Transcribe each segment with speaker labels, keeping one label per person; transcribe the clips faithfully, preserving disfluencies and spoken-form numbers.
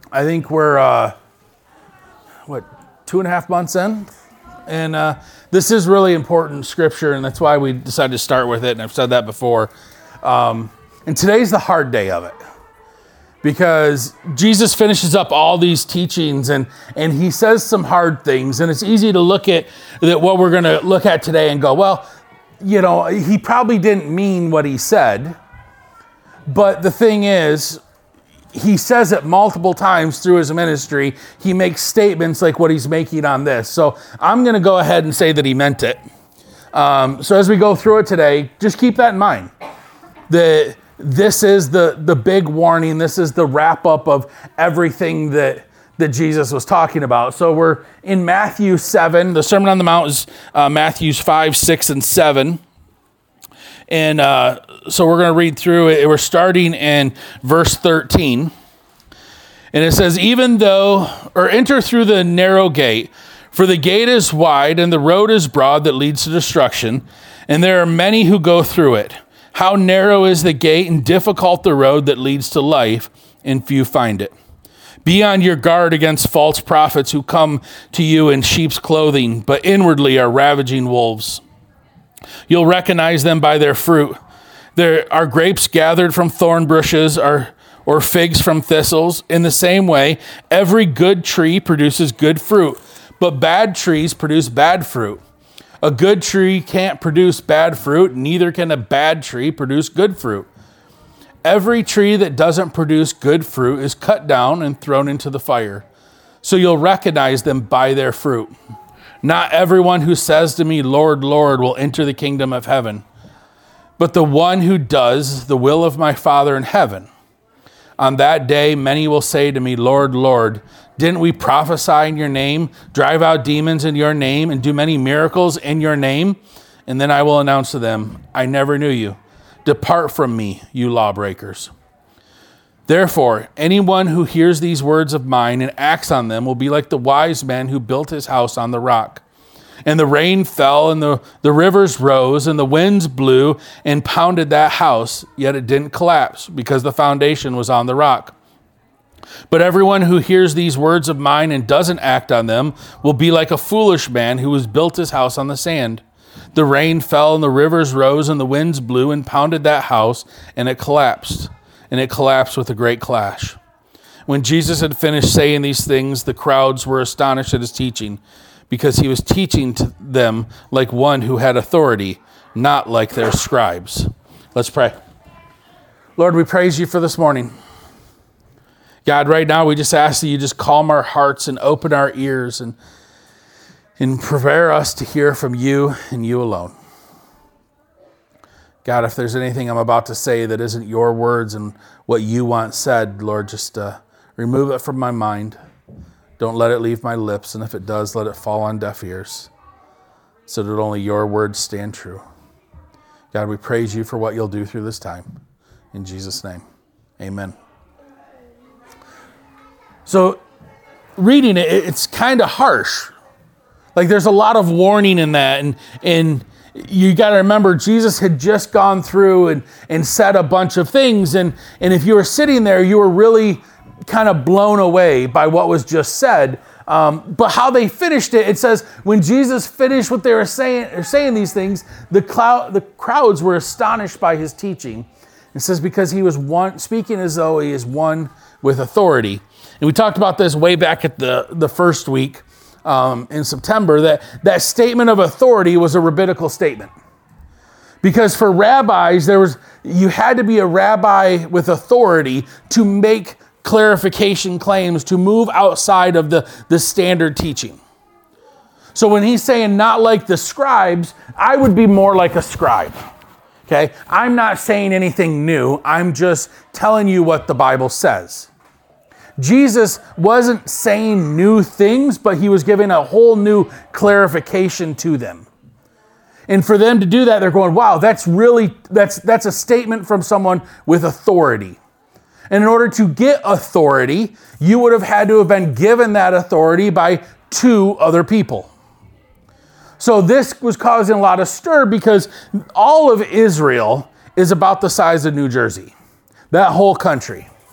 Speaker 1: I think we're, uh, what, two and a half months in? And uh, this is really important scripture, and that's why we decided to start with it, and I've said that before. Um, and today's the hard day of it, because Jesus finishes up all these teachings, and, and he says some hard things, and it's easy to look at that what we're going to look at today and go, well, you know, he probably didn't mean what he said, but the thing is, he says it multiple times through his ministry. He makes statements like what he's making on this. So I'm going to go ahead and say that he meant it. Um, so as we go through it today, just keep that in mind. That this is the, the big warning. This is the wrap up of everything that, that Jesus was talking about. So we're in Matthew seven. The Sermon on the Mount is uh, Matthews five, six, and seven. And uh, so we're going to read through it. We're starting in verse thirteen. And it says, even though, or enter through the narrow gate, for the gate is wide and the road is broad that leads to destruction, and there are many who go through it. How narrow is the gate and difficult the road that leads to life, and few find it. Be on your guard against false prophets who come to you in sheep's clothing, but inwardly are ravaging wolves. You'll recognize them by their fruit. There are grapes gathered from thorn bushes or, or figs from thistles. In the same way, every good tree produces good fruit, but bad trees produce bad fruit. A good tree can't produce bad fruit, neither can a bad tree produce good fruit. Every tree that doesn't produce good fruit is cut down and thrown into the fire. So you'll recognize them by their fruit. Not everyone who says to me, Lord, Lord, will enter the kingdom of heaven, but the one who does the will of my Father in heaven. On that day, many will say to me, Lord, Lord, didn't we prophesy in your name, drive out demons in your name, and do many miracles in your name? And then I will announce to them, I never knew you. Depart from me, you lawbreakers. Therefore, anyone who hears these words of mine and acts on them will be like the wise man who built his house on the rock. And the rain fell, and the, the rivers rose, and the winds blew and pounded that house, yet it didn't collapse, because the foundation was on the rock. But everyone who hears these words of mine and doesn't act on them will be like a foolish man who has built his house on the sand. The rain fell, and the rivers rose, and the winds blew and pounded that house, and it collapsed. And it collapsed with a great clash. When Jesus had finished saying these things, the crowds were astonished at his teaching, because he was teaching to them like one who had authority, not like their scribes. Let's pray. Lord, we praise you for this morning. God, right now we just ask that you just calm our hearts and open our ears and, and prepare us to hear from you and you alone. God, if there's anything I'm about to say that isn't your words and what you want said, Lord, just uh, remove it from my mind. Don't let it leave my lips, and if it does, let it fall on deaf ears, so that only your words stand true. God, we praise you for what you'll do through this time. In Jesus' name, amen. So, reading it, it's kind of harsh. Like, there's a lot of warning in that, and and you got to remember, Jesus had just gone through and, and said a bunch of things. And, and if you were sitting there, you were really kind of blown away by what was just said. Um, but how they finished it, it says, when Jesus finished what they were saying, or saying these things, the, cloud, the crowds were astonished by his teaching. It says, because he was one, speaking as though he is one with authority. And we talked about this way back at the, the first week. Um, in September, that, that statement of authority was a rabbinical statement. Because for rabbis, there was you had to be a rabbi with authority to make clarification claims, to move outside of the, the standard teaching. So when he's saying not like the scribes, I would be more like a scribe. Okay? I'm not saying anything new. I'm just telling you what the Bible says. Jesus wasn't saying new things, but he was giving a whole new clarification to them. And for them to do that, they're going, wow, that's really, that's, that's a statement from someone with authority. And in order to get authority, you would have had to have been given that authority by two other people. So this was causing a lot of stir because all of Israel is about the size of New Jersey, that whole country.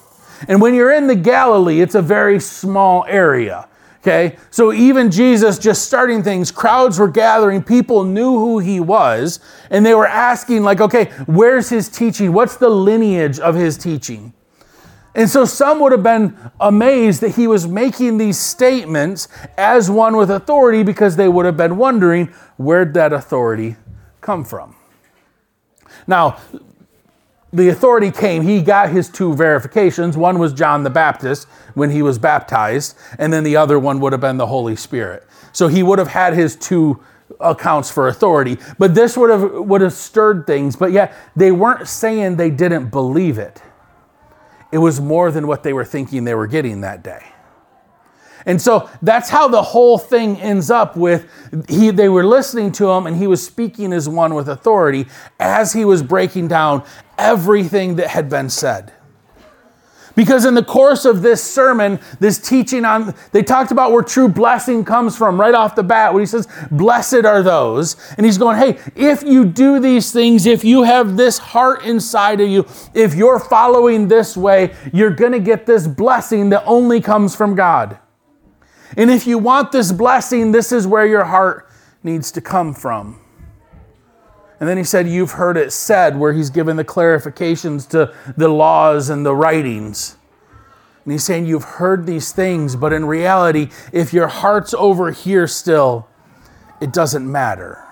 Speaker 1: And when you're in the Galilee, it's a very small area. Okay, so even Jesus just starting things, crowds were gathering, people knew who he was, and they were asking like, okay, where's his teaching? What's the lineage of his teaching? And so some would have been amazed that he was making these statements as one with authority, because they would have been wondering, where'd that authority come from? Now, the authority came, he got his two verifications. One was John the Baptist when he was baptized, and then the other one would have been the Holy Spirit. So he would have had his two accounts for authority. But this would have would have stirred things, but yet they weren't saying they didn't believe it. It was more than what they were thinking they were getting that day. And so that's how the whole thing ends up with, he, they were listening to him and he was speaking as one with authority as he was breaking down everything that had been said. Because in the course of this sermon, this teaching on, they talked about where true blessing comes from right off the bat, when he says, blessed are those. And he's going, hey, if you do these things, if you have this heart inside of you, if you're following this way, you're going to get this blessing that only comes from God. And if you want this blessing, this is where your heart needs to come from. And then he said, you've heard it said, where he's given the clarifications to the laws and the writings. And he's saying, you've heard these things, but in reality, if your heart's over here still, it doesn't matter.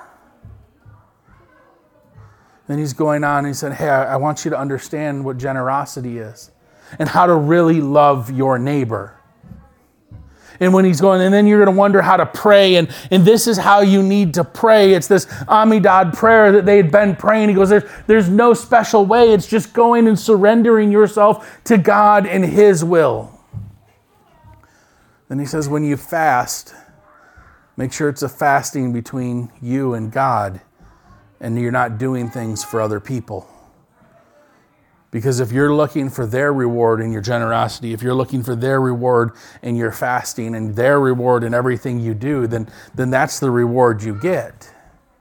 Speaker 1: Then he's going on and he said, hey, I want you to understand what generosity is and how to really love your neighbor. And when he's going, and then you're going to wonder how to pray. And, and this is how you need to pray. It's this Amidad prayer that they had been praying. He goes, there's, there's no special way. It's just going and surrendering yourself to God and his will. Then he says, when you fast, make sure it's a fasting between you and God, and you're not doing things for other people. Because if you're looking for their reward in your generosity, if you're looking for their reward in your fasting and their reward in everything you do, then, then that's the reward you get.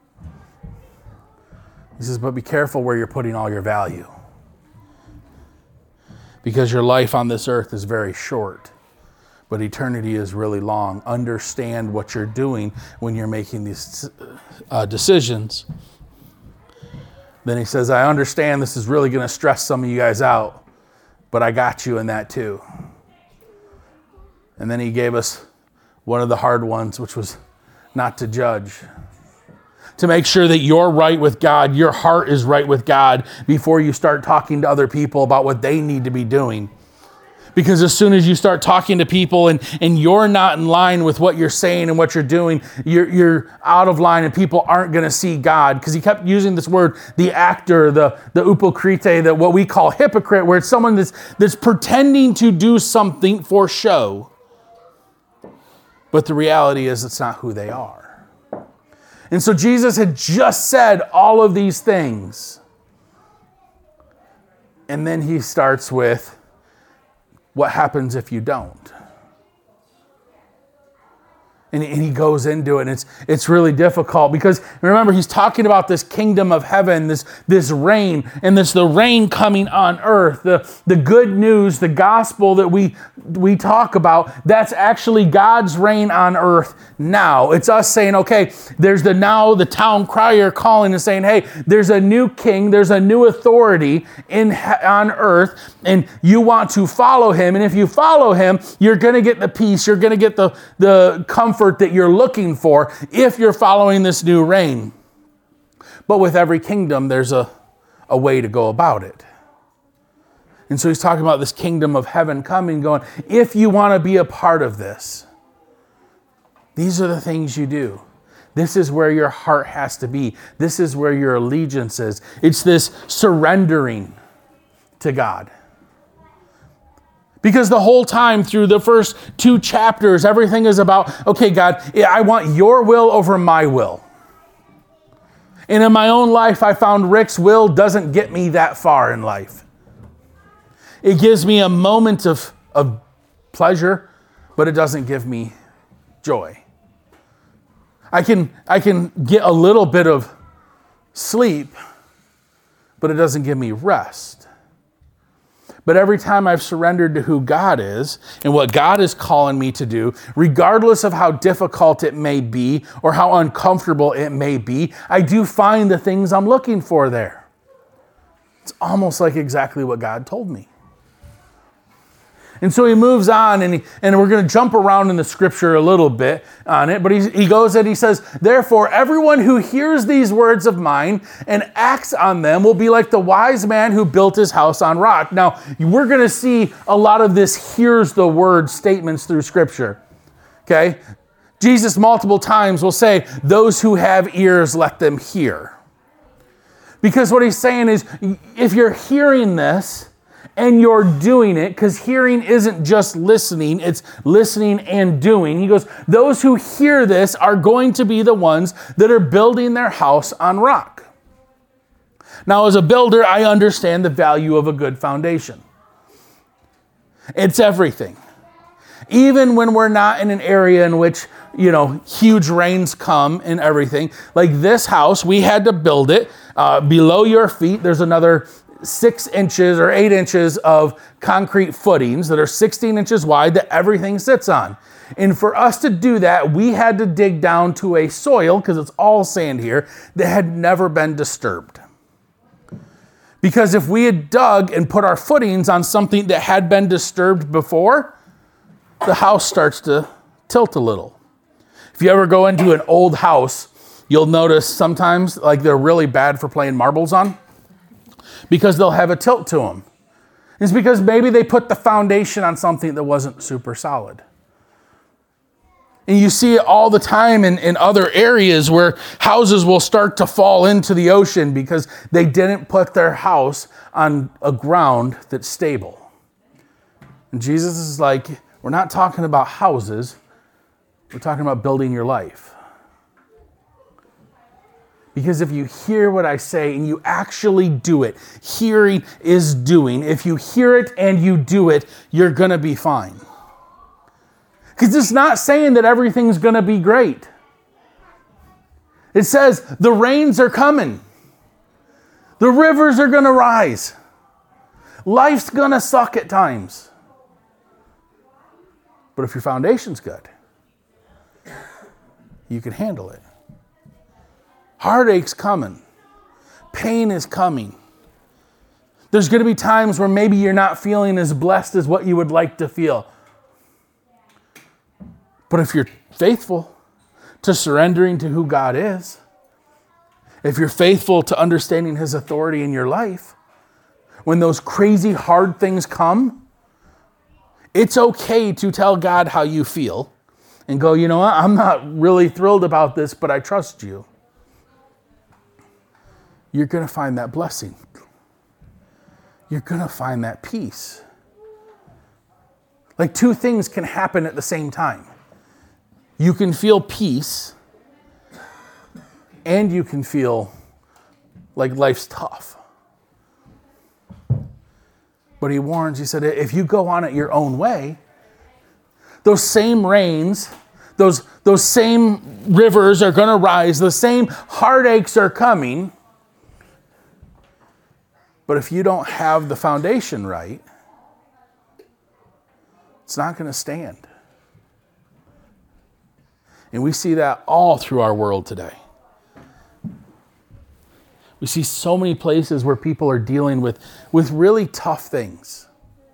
Speaker 1: He says, but be careful where you're putting all your value. Because your life on this earth is very short, but eternity is really long. Understand what you're doing when you're making these uh, decisions. Then he says, I understand this is really going to stress some of you guys out, but I got you in that too. And then he gave us one of the hard ones, which was not to judge. To make sure that you're right with God, your heart is right with God before you start talking to other people about what they need to be doing. Because as soon as you start talking to people and, and you're not in line with what you're saying and what you're doing, you're, you're out of line and people aren't going to see God. Because he kept using this word, the actor, the, the upokrite, the, what we call hypocrite, where it's someone that's, that's pretending to do something for show. But the reality is it's not who they are. And so Jesus had just said all of these things. And then he starts with, what happens if you don't? And he goes into it, and it's it's really difficult because remember, he's talking about this kingdom of heaven, this, this reign, and this the reign coming on earth, the, the good news, the gospel that we we talk about, that's actually God's reign on earth now. It's us saying, okay, there's the now the town crier calling and saying, hey, there's a new king, there's a new authority in on earth, and you want to follow him, and if you follow him, you're going to get the peace, you're going to get the, the comfort that you're looking for if you're following this new reign. But with every kingdom, there's a, a way to go about it. And so he's talking about this kingdom of heaven coming, going, if you want to be a part of this, these are the things you do. This is where your heart has to be. This is where your allegiance is. It's this surrendering to God. Because the whole time through the first two chapters, everything is about, okay, God, I want your will over my will. And in my own life, I found Rick's will doesn't get me that far in life. It gives me a moment of, of pleasure, but it doesn't give me joy. I can, I can get a little bit of sleep, but it doesn't give me rest. But every time I've surrendered to who God is and what God is calling me to do, regardless of how difficult it may be or how uncomfortable it may be, I do find the things I'm looking for there. It's almost like exactly what God told me. And so he moves on, and, he, and we're going to jump around in the scripture a little bit on it, but he, he goes and he says, therefore, everyone who hears these words of mine and acts on them will be like the wise man who built his house on rock. Now, we're going to see a lot of this hears the word statements through scripture, okay? Jesus multiple times will say, those who have ears, let them hear. Because what he's saying is, if you're hearing this, and you're doing it, because hearing isn't just listening, it's listening and doing. He goes, those who hear this are going to be the ones that are building their house on rock. Now, as a builder, I understand the value of a good foundation. It's everything. Even when we're not in an area in which, you know, huge rains come and everything. Like this house, we had to build it. Uh, below your feet, there's another six inches or eight inches of concrete footings that are sixteen inches wide that everything sits on. And for us to do that, we had to dig down to a soil, because it's all sand here, that had never been disturbed. Because if we had dug and put our footings on something that had been disturbed before, the house starts to tilt a little. If you ever go into an old house, you'll notice sometimes like they're really bad for playing marbles on, because they'll have a tilt to them. It's because maybe they put the foundation on something that wasn't super solid. And you see it all the time in, in other areas where houses will start to fall into the ocean because they didn't put their house on a ground that's stable. And Jesus is like, we're not talking about houses, we're talking about building your life. Because if you hear what I say and you actually do it, hearing is doing. If you hear it and you do it, you're going to be fine. Because it's not saying that everything's going to be great. It says the rains are coming. The rivers are going to rise. Life's going to suck at times. But if your foundation's good, you can handle it. Heartache's coming. Pain is coming. There's going to be times where maybe you're not feeling as blessed as what you would like to feel. But if you're faithful to surrendering to who God is, if you're faithful to understanding His authority in your life, when those crazy hard things come, it's okay to tell God how you feel and go, you know what, I'm not really thrilled about this, but I trust you. You're going to find that blessing. You're going to find that peace. Like two things can happen at the same time. You can feel peace, and you can feel like life's tough. But he warns, he said, if you go on it your own way, those same rains, those, those same rivers are going to rise, the same heartaches are coming. But if you don't have the foundation right, it's not going to stand. And we see that all through our world today. We see so many places where people are dealing with, with really tough things.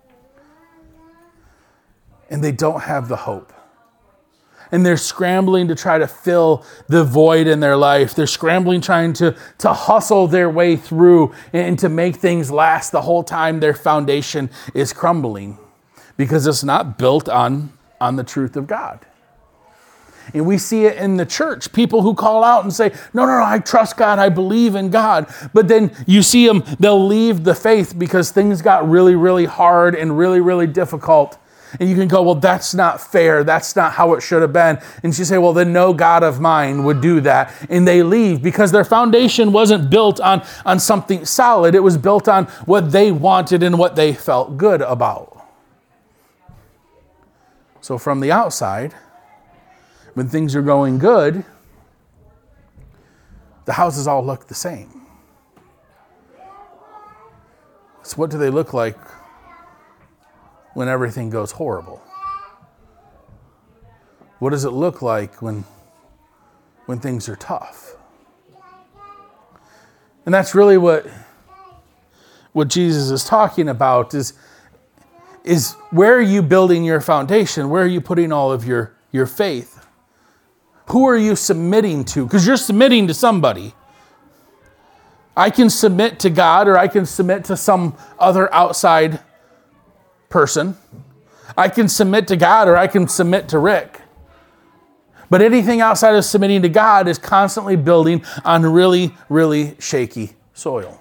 Speaker 1: And they don't have the hope. And they're scrambling to try to fill the void in their life. They're scrambling trying to, to hustle their way through and to make things last the whole time their foundation is crumbling. Because it's not built on, on the truth of God. And we see it in the church. People who call out and say, no, no, no, I trust God. I believe in God. But then you see them, they'll leave the faith because things got really, really hard and really, really difficult. And you can go, well, that's not fair. That's not how it should have been. And you say, well, then no God of mine would do that. And they leave because their foundation wasn't built on, on something solid. It was built on what they wanted and what they felt good about. So from the outside, when things are going good, the houses all look the same. So what do they look like when everything goes horrible? What does it look like when, when things are tough? And that's really what, what Jesus is talking about is, is where are you building your foundation? Where are you putting all of your, your faith? Who are you submitting to? Because you're submitting to somebody. I can submit to God, or I can submit to some other outside person. I can submit to God, or I can submit to Rick. But anything outside of submitting to God is constantly building on really, really shaky soil.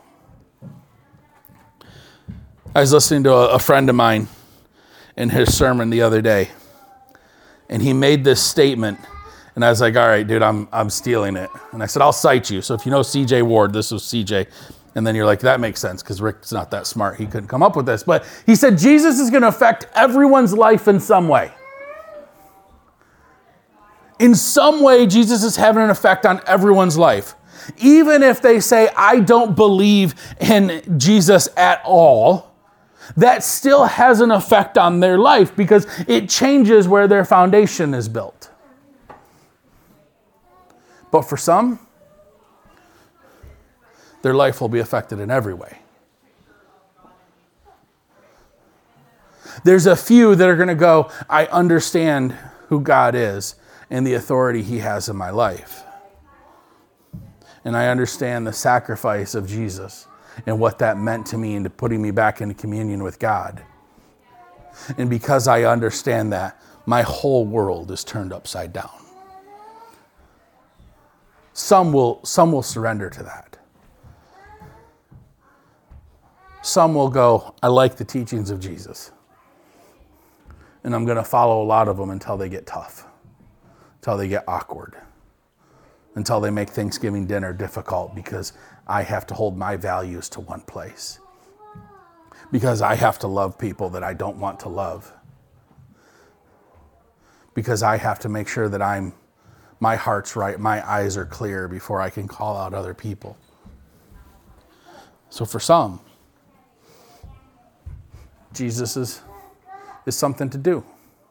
Speaker 1: I was listening to a, a friend of mine in his sermon the other day, and he made this statement, and I was like, all right, dude, I'm I'm stealing it. And I said, I'll cite you. So if you know C J Ward, this was C J. And then you're like, that makes sense, because Rick's not that smart. He couldn't come up with this. But he said, Jesus is going to affect everyone's life in some way. In some way, Jesus is having an effect on everyone's life. Even if they say, I don't believe in Jesus at all, that still has an effect on their life because it changes where their foundation is built. But for some, their life will be affected in every way. There's a few that are going to go, I understand who God is and the authority he has in my life. And I understand the sacrifice of Jesus and what that meant to me into putting me back into communion with God. And because I understand that, my whole world is turned upside down. Some will, some will surrender to that. Some will go, I like the teachings of Jesus. And I'm going to follow a lot of them until they get tough, until they get awkward, until they make Thanksgiving dinner difficult because I have to hold my values to one place. Because I have to love people that I don't want to love. Because I have to make sure that I'm, my heart's right, my eyes are clear before I can call out other people. So for some, Jesus is, is something to do.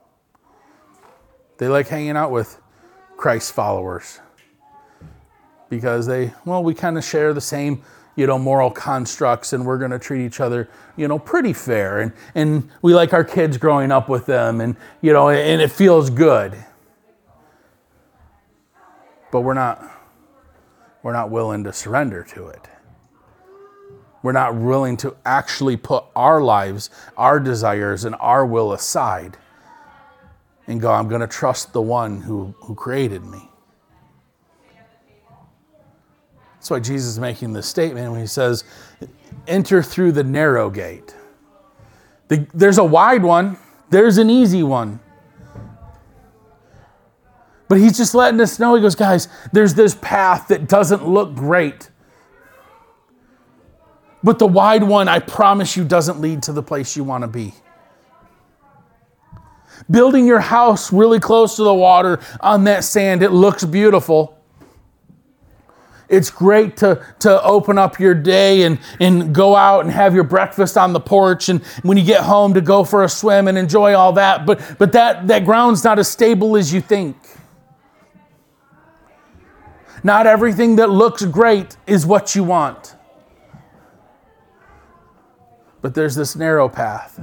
Speaker 1: They like hanging out with Christ followers because they, well, we kind of share the same, you know, moral constructs, and we're going to treat each other, you know, pretty fair. And, and we like our kids growing up with them, and, you know, and it feels good. But we're not, we're not willing to surrender to it. We're not willing to actually put our lives, our desires, and our will aside and go, I'm going to trust the one who, who created me. That's why Jesus is making this statement when he says, enter through the narrow gate. The, there's a wide one. There's an easy one. But he's just letting us know, he goes, guys, there's this path that doesn't look great. But the wide one, I promise you, doesn't lead to the place you want to be. Building your house really close to the water on that sand, it looks beautiful. It's great to, to open up your day and, and go out and have your breakfast on the porch, and when you get home to go for a swim and enjoy all that. But, but that, that ground's not as stable as you think. Not everything that looks great is what you want. But there's this narrow path.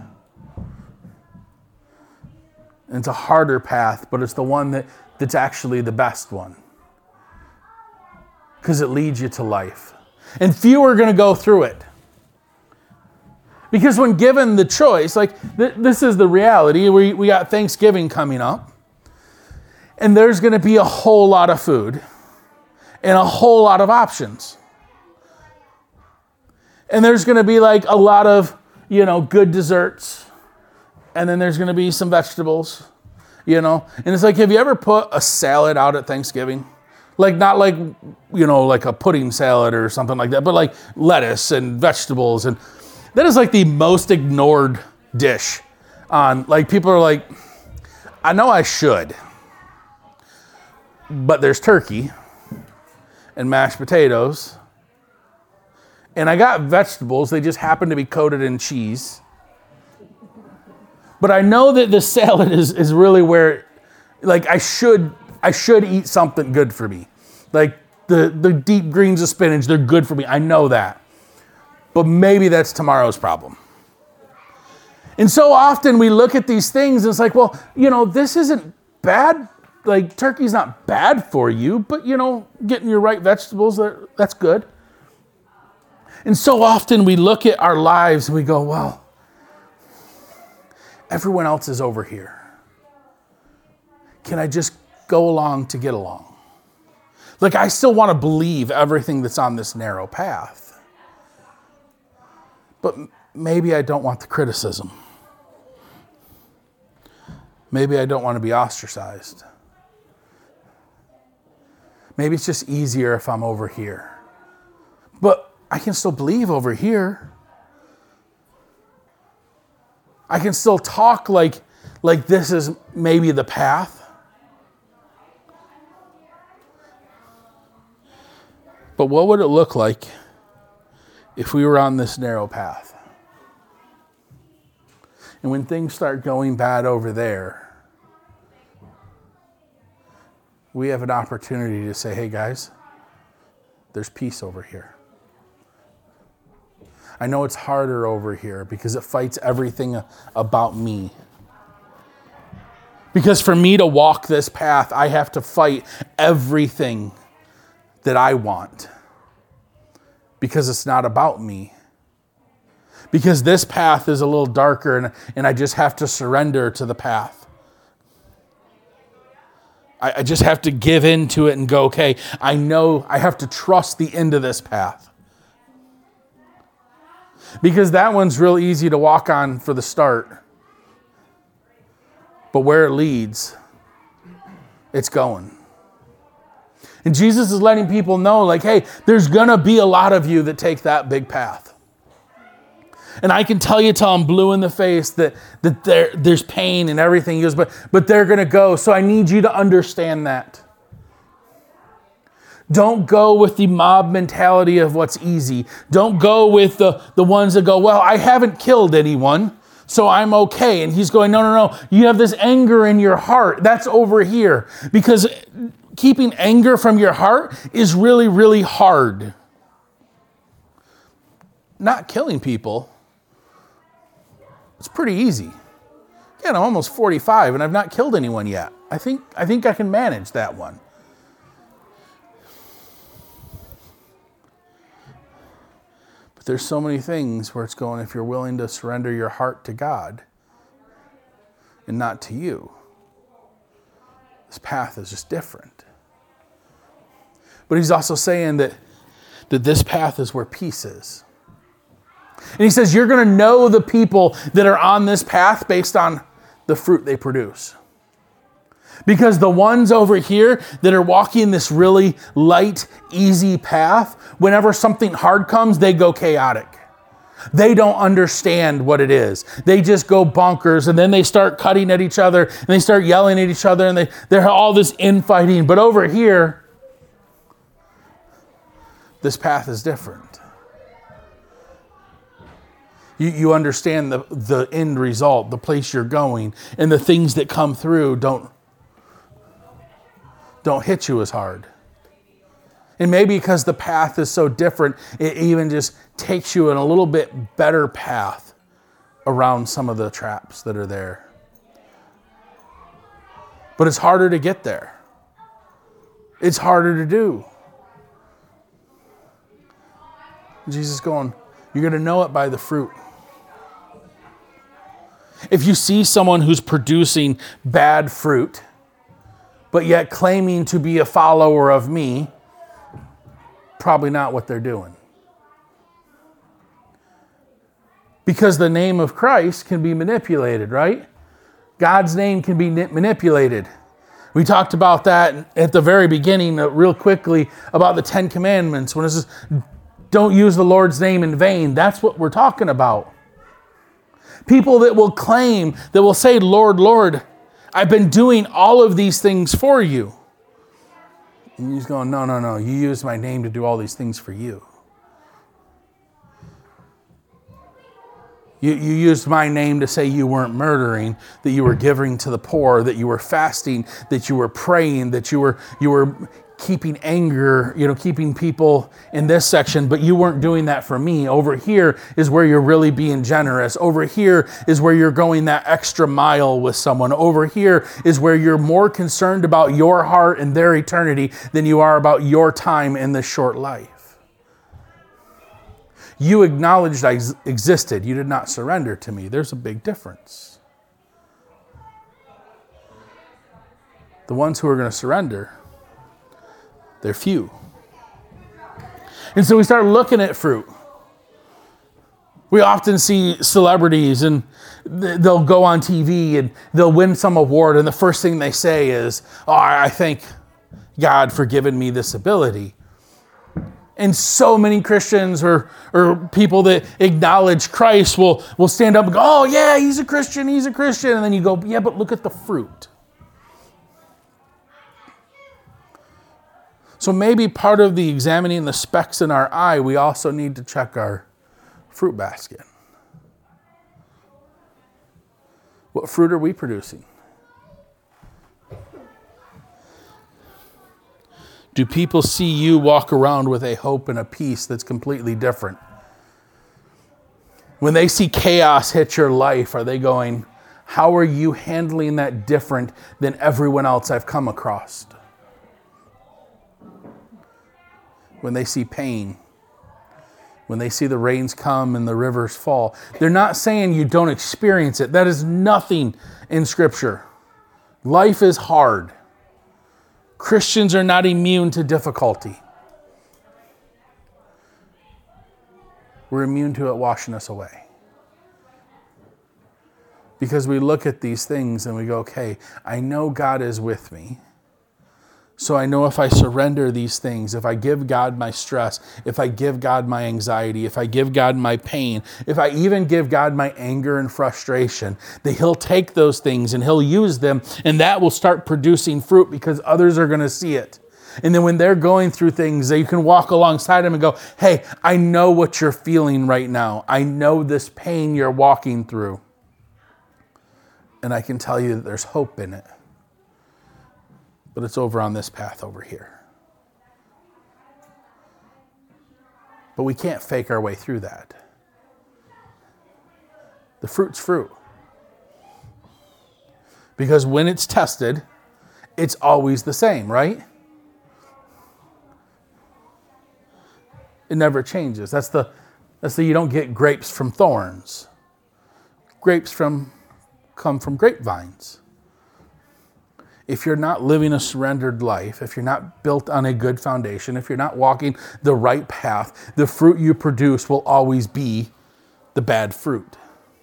Speaker 1: And it's a harder path, but it's the one that, that's actually the best one. Because it leads you to life. And few are going to go through it. Because when given the choice, like th- this is the reality, we, we got Thanksgiving coming up. And there's going to be a whole lot of food and a whole lot of options. And there's going to be like a lot of, you know, good desserts. And then there's going to be some vegetables, you know. And it's like, have you ever put a salad out at Thanksgiving? Like, not like, you know, like a pudding salad or something like that, but like lettuce and vegetables. And that is like the most ignored dish on, like, people are like, I know I should, but there's turkey and mashed potatoes. And I got vegetables. They just happen to be coated in cheese. But I know that the salad is, is really where, like, I should I should eat something good for me. Like, the, the deep greens of spinach, they're good for me. I know that. But maybe that's tomorrow's problem. And so often we look at these things and it's like, well, you know, this isn't bad. Like, turkey's not bad for you, but, you know, getting your right vegetables, that's good. And so often we look at our lives and we go, well, everyone else is over here. Can I just go along to get along? Like, I still want to believe everything that's on this narrow path. But maybe I don't want the criticism. Maybe I don't want to be ostracized. Maybe it's just easier if I'm over here. But I can still believe over here. I can still talk like, like this is maybe the path. But what would it look like if we were on this narrow path? And when things start going bad over there, we have an opportunity to say, hey guys, there's peace over here. I know it's harder over here because it fights everything about me. Because for me to walk this path, I have to fight everything that I want. Because it's not about me. Because this path is a little darker and, and I just have to surrender to the path. I, I just have to give in to it and go, okay, I know I have to trust the end of this path. Because that one's real easy to walk on for the start. But where it leads, it's going. And Jesus is letting people know, like, hey, there's going to be a lot of you that take that big path. And I can tell you till I'm blue in the face that, that there, there's pain and everything. He goes, but, but they're going to go. So I need you to understand that. Don't go with the mob mentality of what's easy. Don't go with the, the ones that go, well, I haven't killed anyone, so I'm okay. And he's going, no, no, no. You have this anger in your heart. That's over here. Because keeping anger from your heart is really, really hard. Not killing people, it's pretty easy. Again, I'm almost forty-five and I've not killed anyone yet. I think, I think I can manage that one. But there's so many things where it's going, if you're willing to surrender your heart to God and not to you, this path is just different. But he's also saying that, that this path is where peace is. And he says, you're going to know the people that are on this path based on the fruit they produce. Because the ones over here that are walking this really light, easy path, whenever something hard comes, they go chaotic. They don't understand what it is. They just go bonkers, and then they start cutting at each other, and they start yelling at each other, and they, they're all this infighting. But over here, this path is different. You, you understand the, the end result, the place you're going, and the things that come through don't, don't hit you as hard. And maybe because the path is so different, it even just takes you in a little bit better path around some of the traps that are there. But it's harder to get there. It's harder to do. Jesus is going, you're going to know it by the fruit. If you see someone who's producing bad fruit, but yet claiming to be a follower of me, probably not what they're doing. Because the name of Christ can be manipulated, right? God's name can be manipulated. We talked about that at the very beginning, uh, real quickly, about the Ten Commandments. When it says, don't use the Lord's name in vain. That's what we're talking about. People that will claim, that will say, Lord, Lord, I've been doing all of these things for you. And he's going, no, no, no. You use my name to do all these things for you. You, you used my name to say you weren't murdering, that you were giving to the poor, that you were fasting, that you were praying, that you were you were keeping anger, you know, keeping people in this section, but you weren't doing that for me. Over here is where you're really being generous. Over here is where you're going that extra mile with someone. Over here is where you're more concerned about your heart and their eternity than you are about your time in this short life. You acknowledged I existed. You did not surrender to me. There's a big difference. The ones who are going to surrender, they're few. And so we start looking at fruit. We often see celebrities and they'll go on T V and they'll win some award, and the first thing they say is, oh, I thank God for giving me this ability. And so many Christians or, or people that acknowledge Christ will, will stand up and go, oh yeah, he's a Christian, he's a Christian. And then you go, yeah, but look at the fruit. So maybe part of the examining the specks in our eye, we also need to check our fruit basket. What fruit are we producing? Do people see you walk around with a hope and a peace that's completely different? When they see chaos hit your life, are they going, how are you handling that different than everyone else I've come across? When they see pain, when they see the rains come and the rivers fall, they're not saying you don't experience it. That is nothing in Scripture. Life is hard. Christians are not immune to difficulty. We're immune to it washing us away. Because we look at these things and we go, okay, I know God is with me. So I know if I surrender these things, if I give God my stress, if I give God my anxiety, if I give God my pain, if I even give God my anger and frustration, that He'll take those things and He'll use them, and that will start producing fruit because others are going to see it. And then when they're going through things, you can walk alongside them and go, hey, I know what you're feeling right now. I know this pain you're walking through. And I can tell you that there's hope in it. But it's over on this path over here. But we can't fake our way through that. The fruit's fruit. Because when it's tested, it's always the same, right? It never changes. That's the, that's the you don't get grapes from thorns. Grapes from come from grapevines. If you're not living a surrendered life, if you're not built on a good foundation, if you're not walking the right path, the fruit you produce will always be the bad fruit.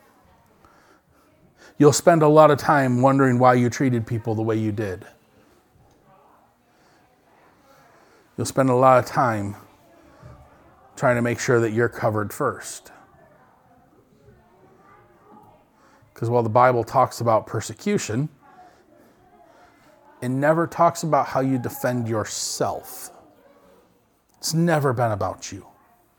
Speaker 1: You'll spend a lot of time wondering why you treated people the way you did. You'll spend a lot of time trying to make sure that you're covered first. Because while the Bible talks about persecution, it never talks about how you defend yourself. It's never been about you.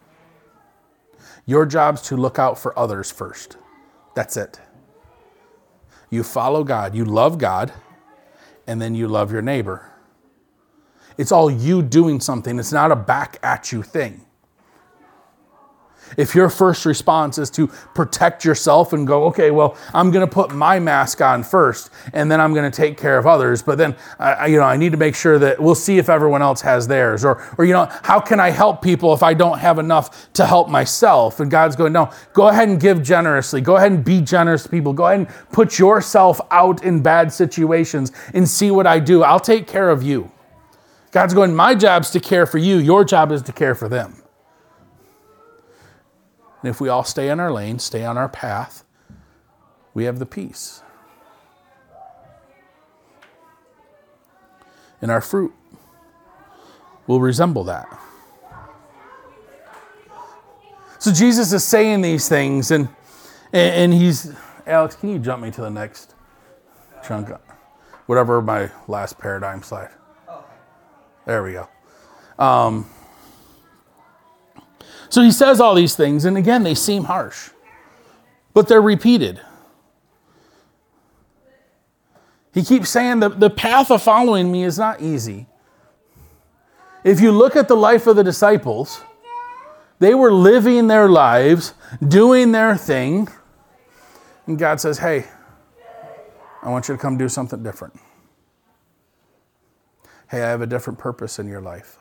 Speaker 1: Your job's to look out for others first. That's it. You follow God, you love God, and then you love your neighbor. It's all you doing something. It's not a back at you thing. If your first response is to protect yourself and go, okay, well, I'm going to put my mask on first, and then I'm going to take care of others. But then, I, you know, I need to make sure that we'll see if everyone else has theirs. Or, or, you know, how can I help people if I don't have enough to help myself? And God's going, no, go ahead and give generously. Go ahead and be generous to people. Go ahead and put yourself out in bad situations and see what I do. I'll take care of you. God's going, my job's to care for you. Your job is to care for them. And if we all stay in our lane, stay on our path, we have the peace. And our fruit will resemble that. So Jesus is saying these things, and and he's, Alex, can you jump me to the next chunk? Whatever my last paradigm slide. There we go. Um, So he says all these things, and again, they seem harsh. but they're repeated. He keeps saying that the path of following me is not easy. If you look at the life of the disciples, they were living their lives, doing their thing, and God says, hey, I want you to come do something different. Hey, I have a different purpose in your life.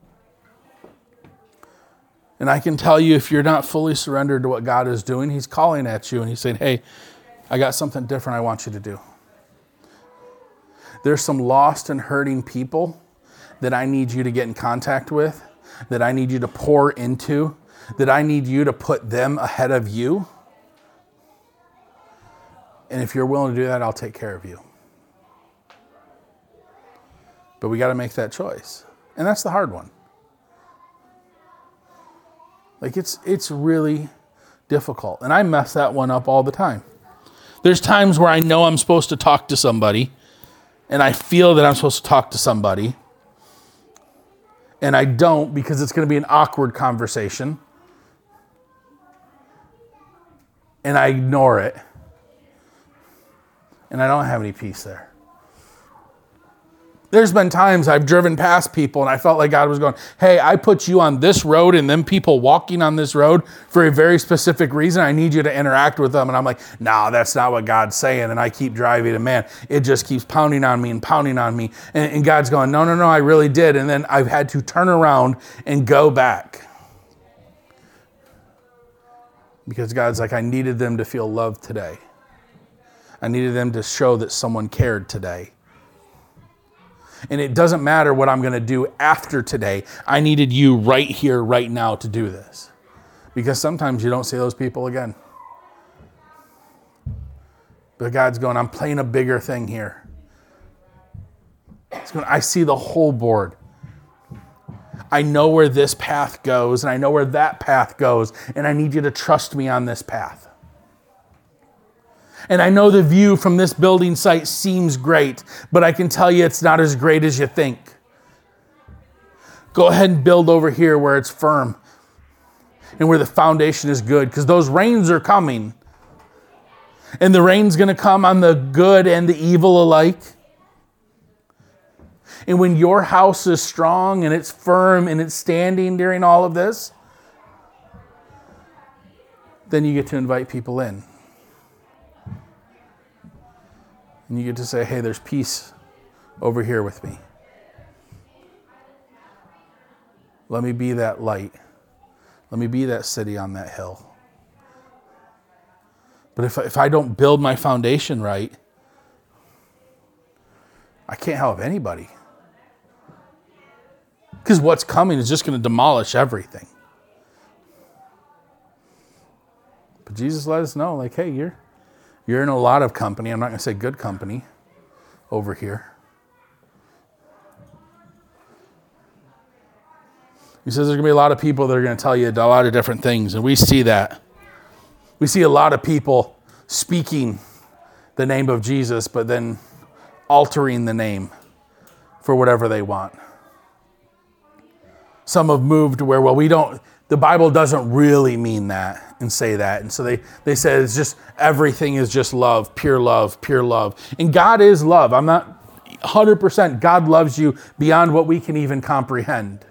Speaker 1: And I can tell you, if you're not fully surrendered to what God is doing, he's calling at you and he's saying, hey, I got something different I want you to do. There's some lost and hurting people that I need you to get in contact with, that I need you to pour into, that I need you to put them ahead of you. And if you're willing to do that, I'll take care of you. But we got to make that choice. And that's the hard one. Like it's it's really difficult. And I mess that one up all the time. There's times where I know I'm supposed to talk to somebody, and I feel that I'm supposed to talk to somebody, and I don't because it's going to be an awkward conversation, and I ignore it, and I don't have any peace there. There's been times I've driven past people and I felt like God was going, hey, I put you on this road and them people walking on this road for a very specific reason. I need you to interact with them. And I'm like, no, that's not what God's saying. And I keep driving and man, it just keeps pounding on me and pounding on me. And, and God's going, no, no, no, I really did. And then I've had to turn around and go back. Because God's like, I needed them to feel loved today. I needed them to show that someone cared today. And it doesn't matter what I'm going to do after today. I needed you right here, right now to do this. Because sometimes you don't see those people again. But God's going, I'm playing a bigger thing here. It's going, I see the whole board. I know where this path goes, and I know where that path goes, and I need you to trust me on this path. And I know the view from this building site seems great, but I can tell you it's not as great as you think. Go ahead and build over here where it's firm and where the foundation is good, because those rains are coming. And the rain's going to come on the good and the evil alike. And when your house is strong and it's firm and it's standing during all of this, then you get to invite people in. And you get to say, hey, there's peace over here with me. Let me be that light. Let me be that city on that hill. But if, if I don't build my foundation right, I can't help anybody. Because what's coming is just going to demolish everything. But Jesus let us know, like, hey, you're You're in a lot of company. I'm not going to say good company over here. He says there's going to be a lot of people that are going to tell you a lot of different things. And we see that. We see a lot of people speaking the name of Jesus, but then altering the name for whatever they want. Some have moved to where, well, we don't... The Bible doesn't really mean that and say that. And so they, they say it's just everything is just love, pure love, pure love. And God is love. I'm not one hundred percent. God loves you beyond what we can even comprehend.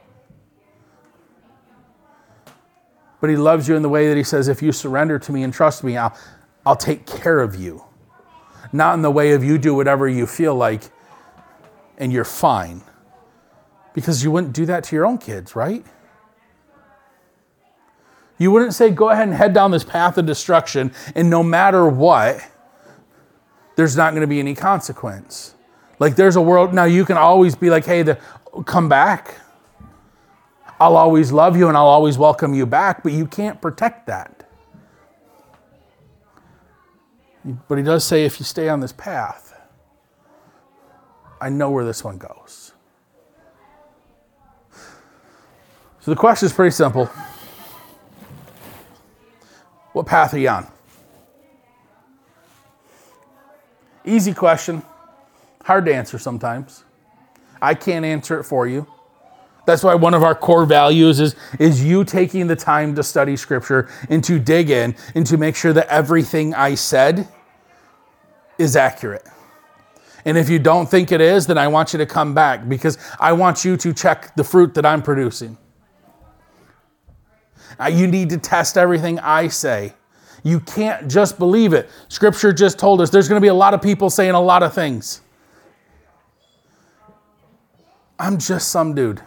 Speaker 1: But he loves you in the way that he says, if you surrender to me and trust me, I'll, I'll take care of you. Not in the way of you do whatever you feel like and you're fine. Because you wouldn't do that to your own kids, right? You wouldn't say, go ahead and head down this path of destruction, and no matter what, there's not going to be any consequence. Like there's a world, now you can always be like, hey, the, come back. I'll always love you and I'll always welcome you back, but you can't protect that. But he does say, if you stay on this path, I know where this one goes. So the question is pretty simple. What path are you on? Easy question. Hard to answer sometimes. I can't answer it for you. That's why one of our core values is, is you taking the time to study Scripture and to dig in and to make sure that everything I said is accurate. And if you don't think it is, then I want you to come back, because I want you to check the fruit that I'm producing. You need to test everything I say. You can't just believe it. Scripture just told us there's going to be a lot of people saying a lot of things. I'm just some dude.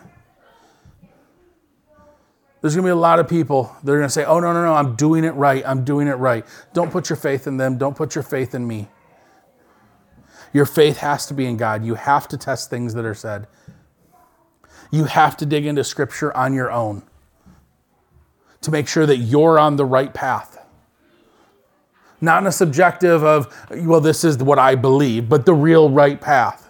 Speaker 1: There's going to be a lot of people that are going to say, oh, no, no, no, I'm doing it right. I'm doing it right. Don't put your faith in them. Don't put your faith in me. Your faith has to be in God. You have to test things that are said. You have to dig into Scripture on your own to make sure that you're on the right path. Not in a subjective of, well, this is what I believe, but the real right path.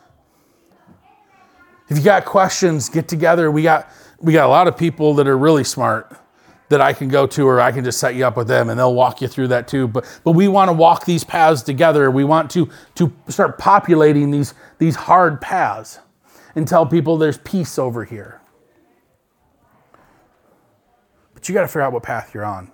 Speaker 1: If you got questions, get together. We got we got a lot of people that are really smart that I can go to, or I can just set you up with them and they'll walk you through that too. But but we want to walk these paths together. We want to, to start populating these, these hard paths and tell people there's peace over here. But you got to figure out what path you're on.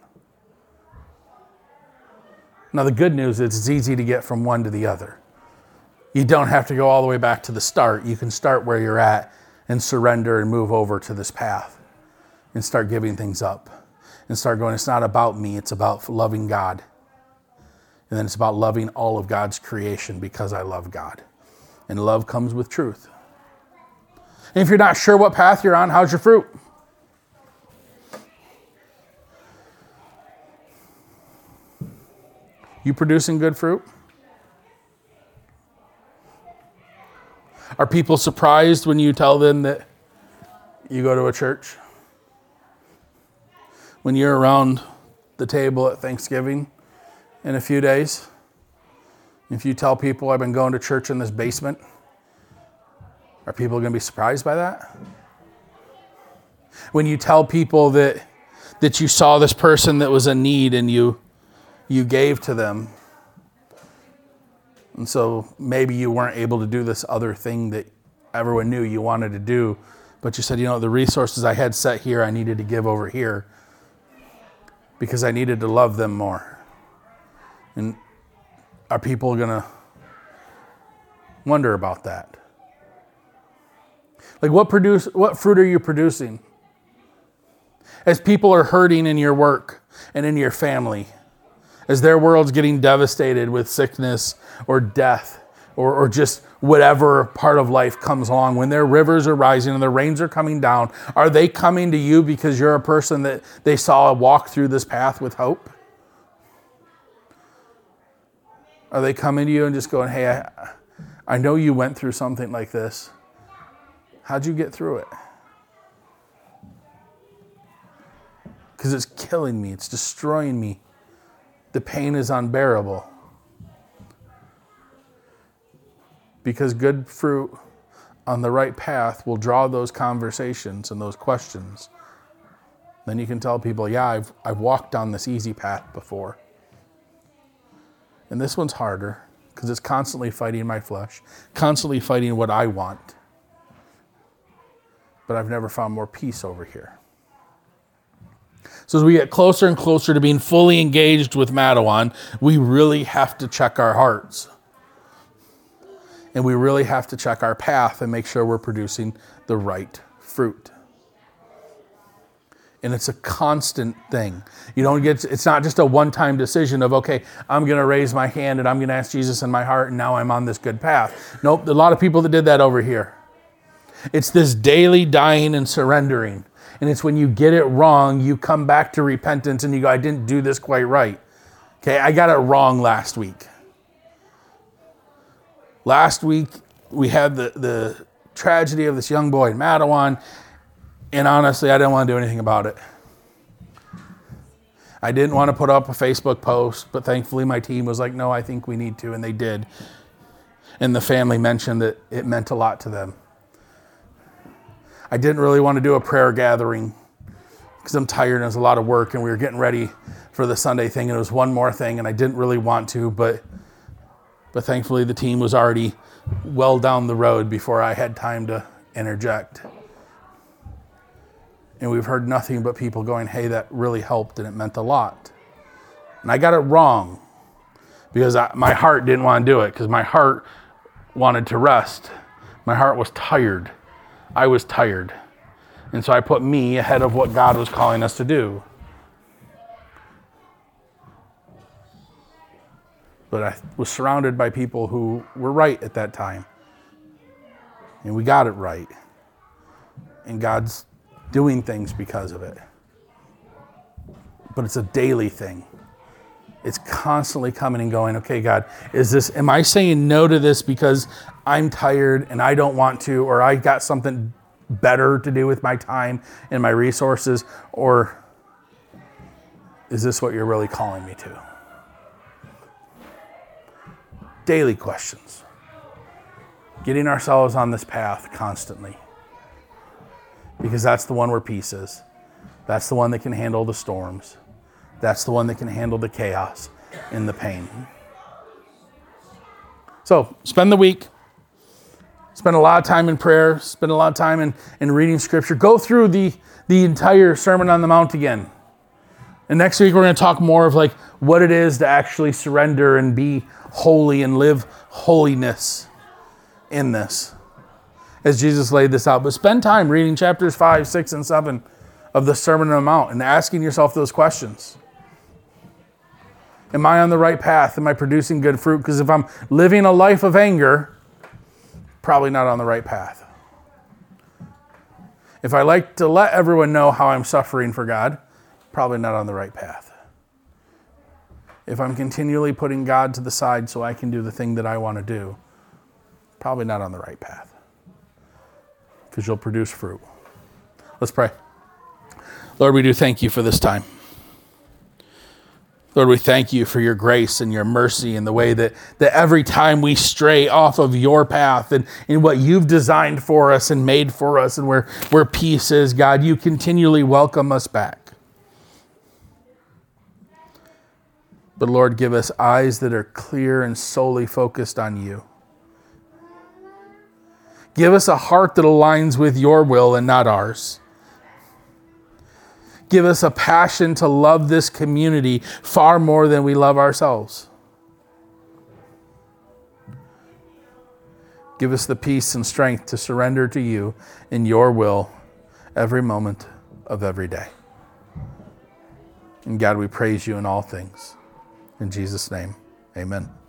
Speaker 1: Now, the good news is it's easy to get from one to the other. You don't have to go all the way back to the start. You can start where you're at and surrender and move over to this path and start giving things up and start going, it's not about me, it's about loving God. And then it's about loving all of God's creation because I love God. And love comes with truth. And if you're not sure what path you're on, how's your fruit? You producing good fruit? Are people surprised when you tell them that you go to a church? When you're around the table at Thanksgiving in a few days, if you tell people I've been going to church in this basement, are people going to be surprised by that? When you tell people that that you saw this person that was in need and you you gave to them, and so maybe you weren't able to do this other thing that everyone knew you wanted to do, but you said, you know, the resources I had set here, I needed to give over here because I needed to love them more. And are people going to wonder about that? Like, what produce, what fruit are you producing? As people are hurting in your work and in your family, as their world's getting devastated with sickness or death or, or just whatever part of life comes along, when their rivers are rising and the rains are coming down, are they coming to you because you're a person that they saw walk through this path with hope? Are they coming to you and just going, hey, I, I know you went through something like this. How'd you get through it? Because it's killing me. It's destroying me. The pain is unbearable. Because good fruit on the right path will draw those conversations and those questions. Then you can tell people, yeah, I've, I've walked down this easy path before. And this one's harder because it's constantly fighting my flesh, constantly fighting what I want. But I've never found more peace over here. So as we get closer and closer to being fully engaged with Madawan, we really have to check our hearts. And we really have to check our path and make sure we're producing the right fruit. And it's a constant thing. You don't get, it's not just a one-time decision of, okay, I'm going to raise my hand and I'm going to ask Jesus in my heart and now I'm on this good path. Nope, a lot of people that did that over here. It's this daily dying and surrendering. And it's when you get it wrong, you come back to repentance and you go, I didn't do this quite right. Okay, I got it wrong last week. Last week, we had the, the tragedy of this young boy in Madawan, and honestly, I didn't want to do anything about it. I didn't want to put up a Facebook post, but thankfully my team was like, no, I think we need to, and they did. And the family mentioned that it meant a lot to them. I didn't really want to do a prayer gathering because I'm tired and it was a lot of work and we were getting ready for the Sunday thing and it was one more thing and I didn't really want to, but but thankfully the team was already well down the road before I had time to interject. And we've heard nothing but people going, hey, that really helped and it meant a lot. And I got it wrong because I, my heart didn't want to do it because my heart wanted to rest. My heart was tired. I was tired. And so I put me ahead of what God was calling us to do. But I was surrounded by people who were right at that time. And we got it right. And God's doing things because of it. But it's a daily thing. It's constantly coming and going, okay, God, is this, am I saying no to this because I'm tired and I don't want to, or I got something better to do with my time and my resources, or is this what you're really calling me to? Daily questions. Getting ourselves on this path constantly. Because that's the one where peace is. That's the one that can handle the storms. That's the one that can handle the chaos and the pain. So, spend the week. Spend a lot of time in prayer. Spend a lot of time in, in reading Scripture. Go through the, the entire Sermon on the Mount again. And next week we're going to talk more of like what it is to actually surrender and be holy and live holiness in this. As Jesus laid this out. But spend time reading chapters five, six, and seven of the Sermon on the Mount and asking yourself those questions. Am I on the right path? Am I producing good fruit? Because if I'm living a life of anger, probably not on the right path. If I like to let everyone know how I'm suffering for God, probably not on the right path. If I'm continually putting God to the side so I can do the thing that I want to do, probably not on the right path. Because you'll produce fruit. Let's pray. Lord, we do thank you for this time. Lord, we thank you for your grace and your mercy and the way that, that every time we stray off of your path and in what you've designed for us and made for us and where, where peace is, God, you continually welcome us back. But Lord, give us eyes that are clear and solely focused on you. Give us a heart that aligns with your will and not ours. Give us a passion to love this community far more than we love ourselves. Give us the peace and strength to surrender to you in your will every moment of every day. And God, we praise you in all things. In Jesus' name, amen.